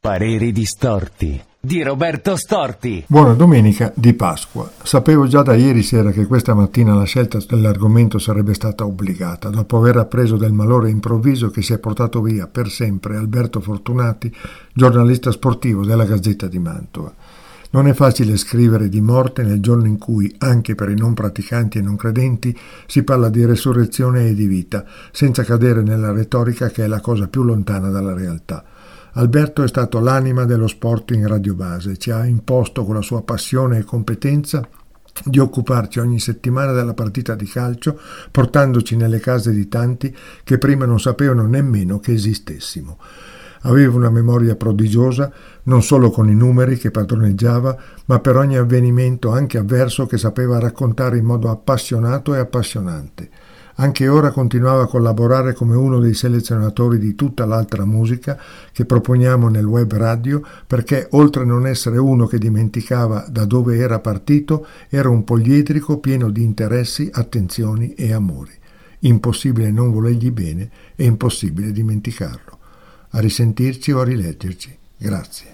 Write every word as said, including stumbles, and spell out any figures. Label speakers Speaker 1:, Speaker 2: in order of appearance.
Speaker 1: Pareri distorti di Roberto Storti.
Speaker 2: Buona domenica di Pasqua. Sapevo già da ieri sera che questa mattina la scelta dell'argomento sarebbe stata obbligata, dopo aver appreso del malore improvviso che si è portato via per sempre Alberto Fortunati, giornalista sportivo della Gazzetta di Mantova. Non è facile scrivere di morte nel giorno in cui, anche per i non praticanti e non credenti, si parla di resurrezione e di vita, senza cadere nella retorica che è la cosa più lontana dalla realtà. Alberto è stato l'anima dello sport in Radio Base, ci ha imposto con la sua passione e competenza di occuparci ogni settimana della partita di calcio, portandoci nelle case di tanti che prima non sapevano nemmeno che esistessimo. Aveva una memoria prodigiosa, non solo con i numeri che padroneggiava, ma per ogni avvenimento anche avverso che sapeva raccontare in modo appassionato e appassionante. Anche ora continuava a collaborare come uno dei selezionatori di tutta l'altra musica che proponiamo nel web radio, perché oltre a non essere uno che dimenticava da dove era partito, era un poliedrico pieno di interessi, attenzioni e amori. Impossibile non volergli bene e impossibile dimenticarlo. A risentirci o a rileggerci. Grazie.